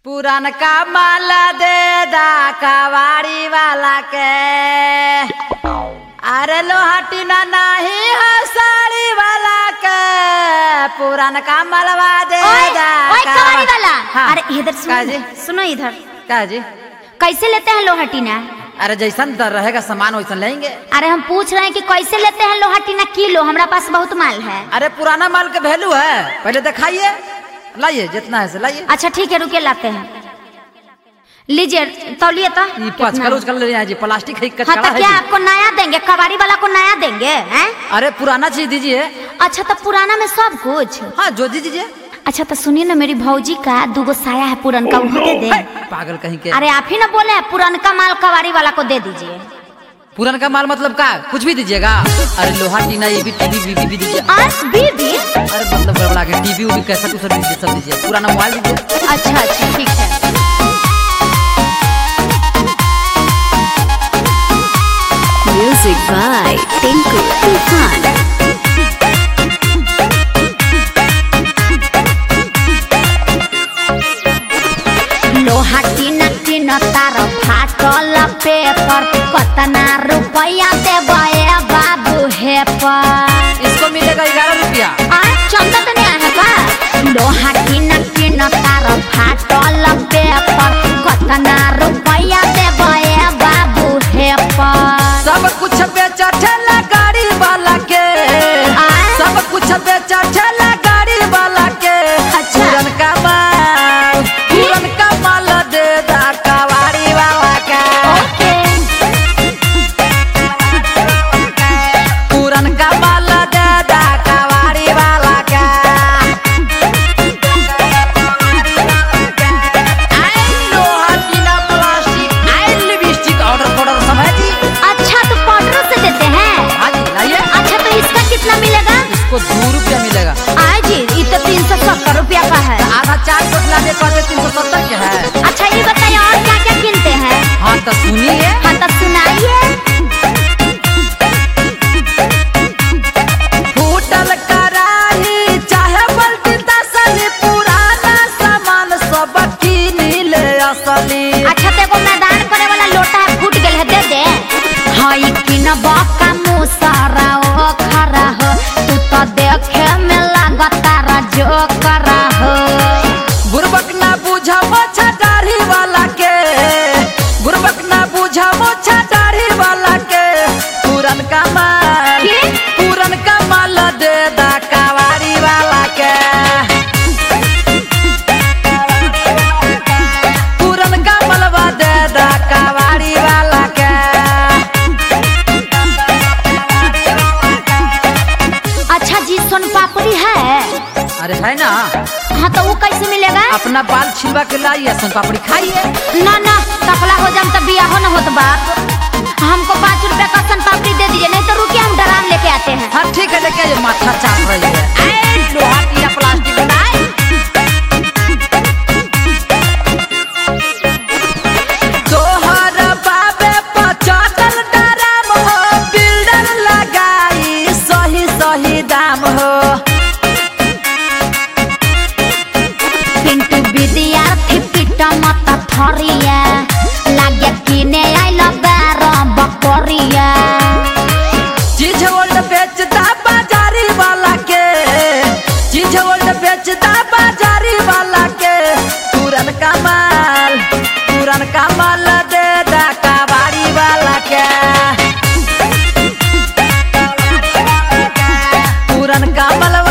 पुरानका माल दे दा कवाड़ी वाला के अरे लोहाटी ना नहीं है साड़ी वाला के पुरानका मालवा दे दा कवाड़ी वाला। हाँ। अरे इधर सुनो इधर का जी कैसे लेते हैं लोहाटीना? अरे जैसन दर रहेगा सामान वैसन लेंगे। अरे हम पूछ रहे हैं कि कैसे लेते हैं लोहाटीना किलो? हमारा पास बहुत माल है। अरे पुराना माल का वैल्यू है, पहले दिखाइए, लाइए जितना है से लाइए। अच्छा ठीक है रुके लाते हैं, लीजिए तौलिए तो। कर ले हैं जी, प्लास्टिक है हाँ तो क्या आपको नया देंगे? कबाड़ी वाला को नया देंगे हैं? अरे पुराना चीज दीजिए। अच्छा तो पुराना में सब कुछ? हाँ जो दीजिए। अच्छा तो सुनिए ना, मेरी भौजी का 2 साया है पुरानका, वो दे दे। पागल कहीं के। अरे आप ही ना बोले पुरानका माल कबाड़ी वाला को दे दीजिए। पुरानका माल मतलब का कुछ भी दीजिएगा? अरे लोहा टीना ये भी टीवी बीबी भी दीजिए। बीबी? अरे मतलब गड़बड़ा के टीवी भी कैसा कुछ दीजिए, सब दीजिए। पुराना मोबाइल दीजिए। अच्छा अच्छा ठीक है। Music by Tinku Tufan। लोहा टीना टीना तार फाटल पेपर, कितना रुपया देबे बाबू हे पर? इसको मिलेगा 11 रुपया। चंदा तो नहीं है का? लोहा टीना टीना तार फाटल पेपर, कितना रुपया देबे बाबू हे पर? सब कुछ बेचा ठेला गाड़ी वाला के, सब कुछ बेचा ठेला गाड़ी वाला के। अच्छा। पुरानका माल दे दा कवाड़ी वाला के। पुरानका माल दे दा कवाड़ी वाला के। लोहा टीना प्लास्टिक लिपस्टिक ऑर्डर समय जी। अच्छा तो पाउडर से देते हैं? हाँ जी लाइए। अच्छा तो इसका कितना मिलेगा? इसको 2 रुपया मिलेगा। जी ये तो 370 रुपया का है। आधा 4 बोतला दे कहते 370 के है। अच्छा ये बताइए और क्या क्या किनते हैं? हाँ तो सुनिए। हाँ तो सुनाइए। फूटल कराही चाहे बल्टी तसली, पुराना सामान सब किनी ले असली। अच्छा तो एगो मैदान करे वाला लोटा है, फूट गेल है, दे दे। हाई किनबा का मुसारा ओ खरा हो, तू तो देखे में लागता जो करा हो। बुरबक ना बुझा मोछा दाढ़ी वाला के, बुरबक ना बुझा मोछा दाढ़ी वाला के। पुरानका माल, पुरानका माल दे दा कवाड़ी वाला के। पुरानका मालवा दे दा कवाड़ी वाला के। अच्छा जी सोन पापड़ी है? अरे है ना। हाँ तो वो कैसे मिलेगा? अपना बाल छिलवा के लाइए, सोन पापड़ी खाइए। ना ना टकला हो जाम तब बिया हो ना होत बाप। हमको 5 रुपए का सन पापड़ी दे दीजिए, नहीं तो रुकिए हम डराम लेके आते हैं। हाँ ठीक है लेके आइए, माथा चाट रही है। लोहा टीना प्लास्टिक बनाए। तोहर बाबे पचातल डराम हो, बिल्डर लगाई सही सही दाम हो। पिंटू विद्यार्थी पिटा मत थरिया, लागे किने आइल बार बकरिया। चीज ओल्ड बेचता बाजारी वाला के, चीज ओल्ड बेचता बाजारी वाला के। पुरानका माल, पुरानका माल दे दा कबाड़ी वाला के। पुरानका माल